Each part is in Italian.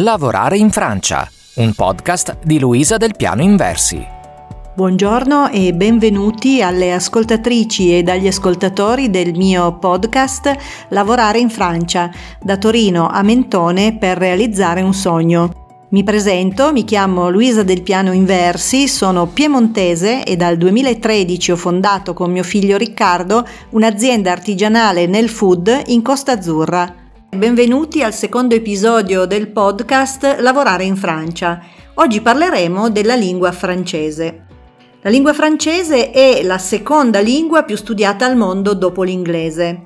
Lavorare in Francia, un podcast di Luisa Del Piano Inversi. Buongiorno e benvenuti alle ascoltatrici e agli ascoltatori del mio podcast Lavorare in Francia, da Torino a Mentone per realizzare un sogno. Mi presento, mi chiamo Luisa Del Piano Inversi, sono piemontese e dal 2013 ho fondato con mio figlio Riccardo un'azienda artigianale nel food in Costa Azzurra. Benvenuti al secondo episodio del podcast Lavorare in Francia. Oggi parleremo della lingua francese. La lingua francese è la seconda lingua più studiata al mondo dopo l'inglese.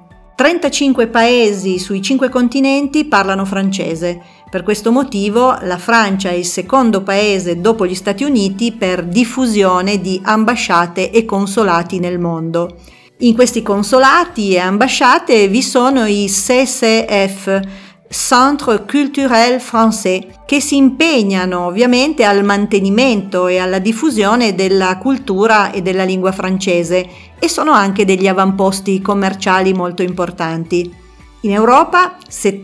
35 paesi sui 5 continenti parlano francese. Per questo motivo la Francia è il secondo paese dopo gli Stati Uniti per diffusione di ambasciate e consolati nel mondo. In questi consolati e ambasciate vi sono i CCF, Centre Culturel Français, che si impegnano ovviamente al mantenimento e alla diffusione della cultura e della lingua francese e sono anche degli avamposti commerciali molto importanti. In Europa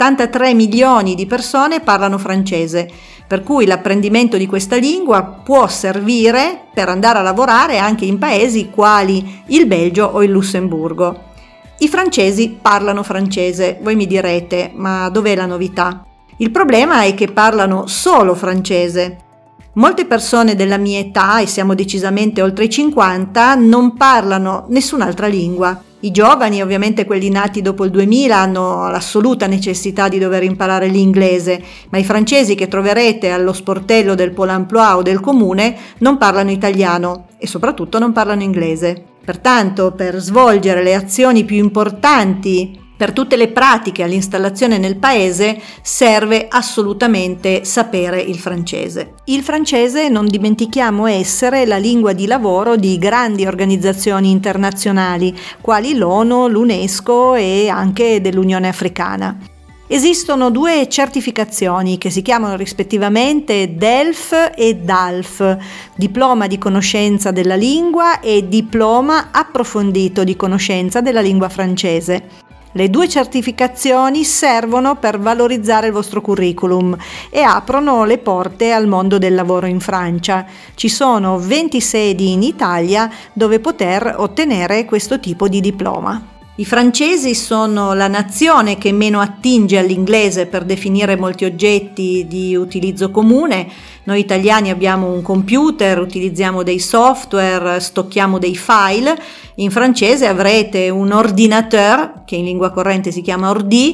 73 milioni di persone parlano francese, per cui l'apprendimento di questa lingua può servire per andare a lavorare anche in paesi quali il Belgio o il Lussemburgo. I francesi parlano francese, voi mi direte, ma dov'è la novità? Il problema è che parlano solo francese. Molte persone della mia età, e siamo decisamente oltre i 50, non parlano nessun'altra lingua. I giovani, ovviamente quelli nati dopo il 2000, hanno l'assoluta necessità di dover imparare l'inglese, ma i francesi che troverete allo sportello del Pôle emploi o del comune non parlano italiano e soprattutto non parlano inglese. Pertanto, per svolgere le azioni più importanti per tutte le pratiche all'installazione nel paese serve assolutamente sapere il francese. Il francese, non dimentichiamo, essere la lingua di lavoro di grandi organizzazioni internazionali, quali l'ONU, l'UNESCO e anche dell'Unione Africana. Esistono 2 certificazioni che si chiamano rispettivamente DELF e DALF, diploma di conoscenza della lingua e diploma approfondito di conoscenza della lingua francese. Le 2 certificazioni servono per valorizzare il vostro curriculum e aprono le porte al mondo del lavoro in Francia. Ci sono 20 sedi in Italia dove poter ottenere questo tipo di diploma. I francesi sono la nazione che meno attinge all'inglese per definire molti oggetti di utilizzo comune. Noi italiani abbiamo un computer, utilizziamo dei software, stocchiamo dei file. In francese avrete un ordinateur, che in lingua corrente si chiama ordi,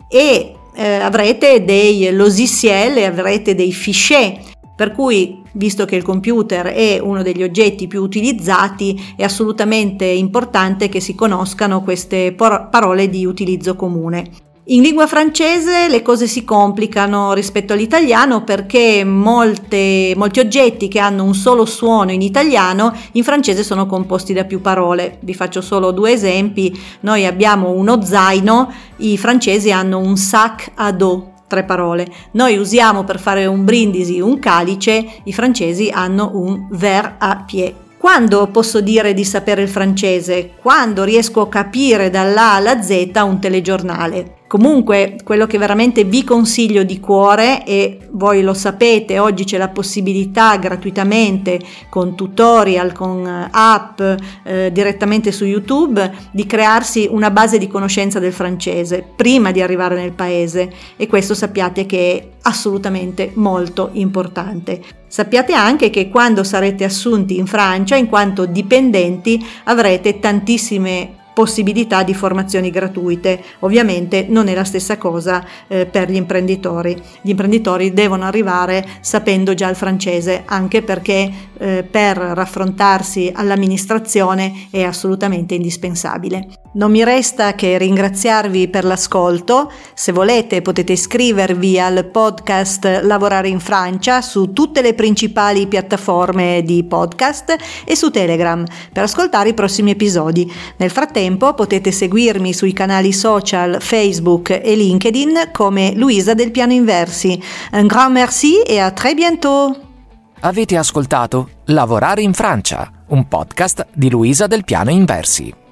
e avrete dei logiciel e avrete dei fichier. Per cui, visto che il computer è uno degli oggetti più utilizzati, è assolutamente importante che si conoscano queste parole di utilizzo comune. In lingua francese le cose si complicano rispetto all'italiano perché molti oggetti che hanno un solo suono in italiano, in francese sono composti da più parole. Vi faccio solo 2 esempi. Noi abbiamo uno zaino, i francesi hanno un sac à dos. 3 parole. Noi usiamo per fare un brindisi un calice, i francesi hanno un verre à pied. Quando posso dire di sapere il francese? Quando riesco a capire dall'A alla Z un telegiornale. Comunque, quello che veramente vi consiglio di cuore, e voi lo sapete, oggi c'è la possibilità gratuitamente con tutorial, con app, direttamente su YouTube, di crearsi una base di conoscenza del francese prima di arrivare nel paese, e questo sappiate che è assolutamente molto importante. Sappiate anche che quando sarete assunti in Francia, in quanto dipendenti, avrete tantissime possibilità di formazioni gratuite. Ovviamente non è la stessa cosa per gli imprenditori. Gli imprenditori devono arrivare sapendo già il francese, anche perché per raffrontarsi all'amministrazione è assolutamente indispensabile. Non mi resta che ringraziarvi per l'ascolto. Se volete potete iscrivervi al podcast Lavorare in Francia su tutte le principali piattaforme di podcast e su Telegram per ascoltare i prossimi episodi. Nel frattempo potete seguirmi sui canali social Facebook e LinkedIn come Luisa Del Piano Inversi. Un grand merci e a très bientôt! Avete ascoltato Lavorare in Francia, un podcast di Luisa Del Piano Inversi.